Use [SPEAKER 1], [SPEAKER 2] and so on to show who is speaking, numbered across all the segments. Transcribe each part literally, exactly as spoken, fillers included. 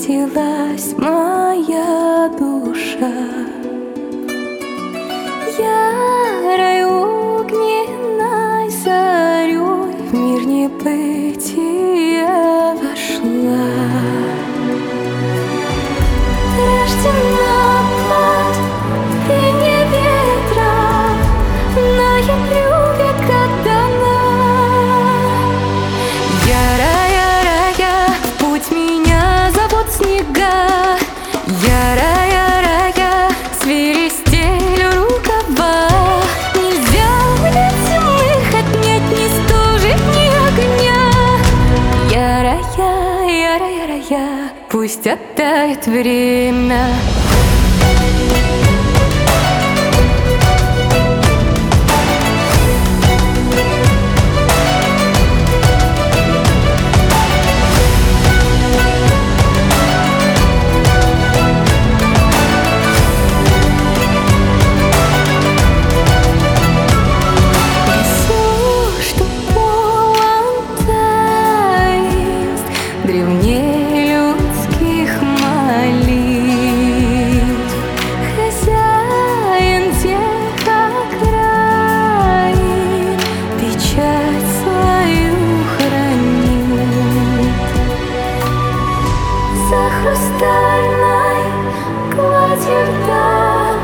[SPEAKER 1] родилась моя душа. Ярой огненной зарей в мир небытия вошла. Рождена под пение ветра, на ядрюве катана. Ярая-рая, в путь меня зовут снега. Ярая-рая, свиристель рукава. Нельзя мне земных отнять, ни стужить, ни огня. Ярая, ярая-рая, пусть оттает время. Древнее людских молитв, хозяин тех окраин печать свою хранит. За хрустальной гладью льда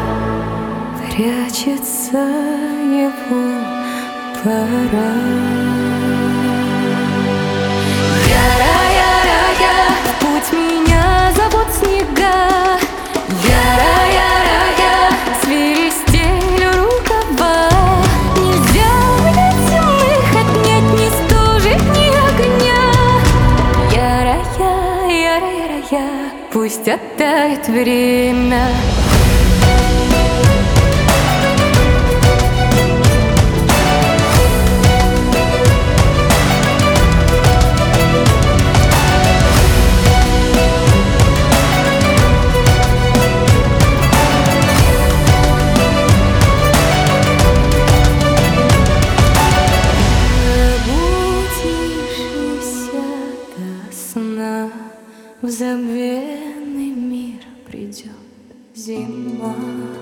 [SPEAKER 1] прячется его пора. Меня зовут снега. Ярая-рая, свиристель рукава. Нельзя мне земных отнять, ни стужить, ни огня. Ярая, ярая-рая, пусть оттает время. В забвенный мир придет зима.